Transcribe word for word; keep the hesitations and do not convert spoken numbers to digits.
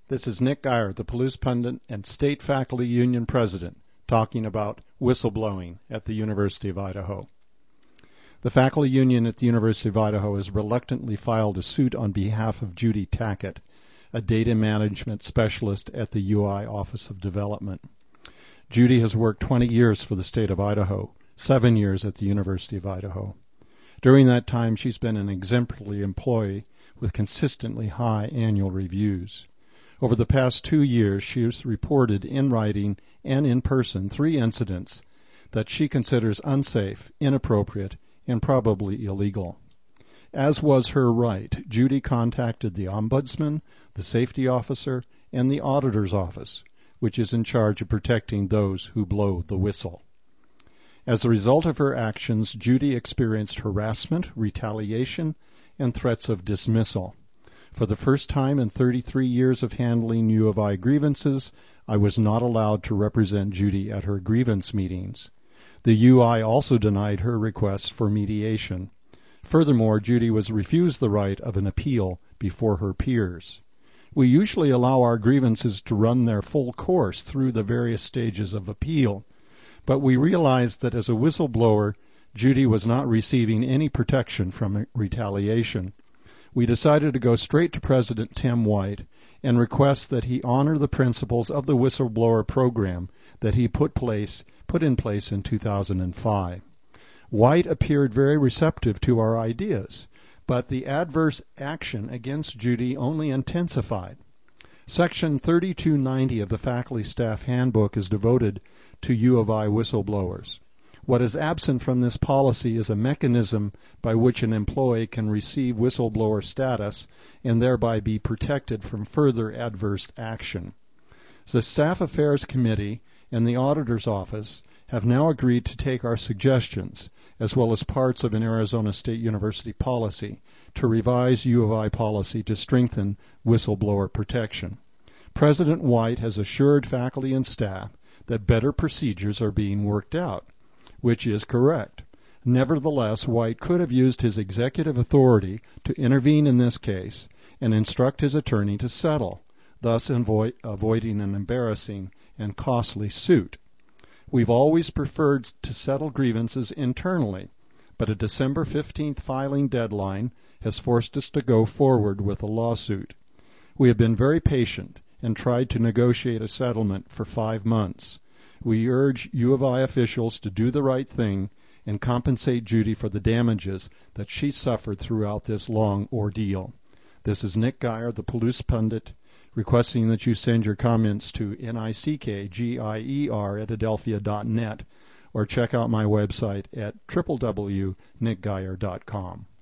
This is Nick Geyer, the Palouse Pundit and State Faculty Union President, talking about whistleblowing at the University of Idaho. The faculty union at the University of Idaho has reluctantly filed a suit on behalf of Judy Tackett, a data management specialist at the U I Office of Development. Judy has worked twenty years for the state of Idaho, seven years at the University of Idaho. During that time, she's been an exemplary employee with consistently high annual reviews. Over the past two years, she has reported in writing and in person three incidents that she considers unsafe, inappropriate, and probably illegal. As was her right, Judy contacted the Ombudsman, the Safety Officer, and the Auditor's Office, which is in charge of protecting those who blow the whistle. As a result of her actions, Judy experienced harassment, retaliation, and threats of dismissal. For the first time in thirty-three years of handling U of I grievances, I was not allowed to represent Judy at her grievance meetings. The U I also denied her request for mediation. Furthermore, Judy was refused the right of an appeal before her peers. We usually allow our grievances to run their full course through the various stages of appeal, but we realized that as a whistleblower, Judy was not receiving any protection from retaliation. We decided to go straight to President Tim White and request that he honor the principles of the whistleblower program that he put place put in place in two thousand five. White appeared very receptive to our ideas, but the adverse action against Judy only intensified. Section thirty-two ninety of the Faculty Staff Handbook is devoted to U of I whistleblowers. What is absent from this policy is a mechanism by which an employee can receive whistleblower status and thereby be protected from further adverse action. The Staff Affairs Committee and the Auditor's Office have now agreed to take our suggestions, as well as parts of an Arizona State University policy, to revise U of I policy to strengthen whistleblower protection. President White has assured faculty and staff that better procedures are being worked out, which is correct. Nevertheless, White could have used his executive authority to intervene in this case and instruct his attorney to settle, thus avoid, avoiding an embarrassing and costly suit. We've always preferred to settle grievances internally, but a December fifteenth filing deadline has forced us to go forward with a lawsuit. We have been very patient and tried to negotiate a settlement for five months. We urge U of I officials to do the right thing and compensate Judy for the damages that she suffered throughout this long ordeal. This is Nick Geyer, the Palouse Pundit, requesting that you send your comments to nickgeyer at adelphia dot net or check out my website at w w w dot nick geyer dot com.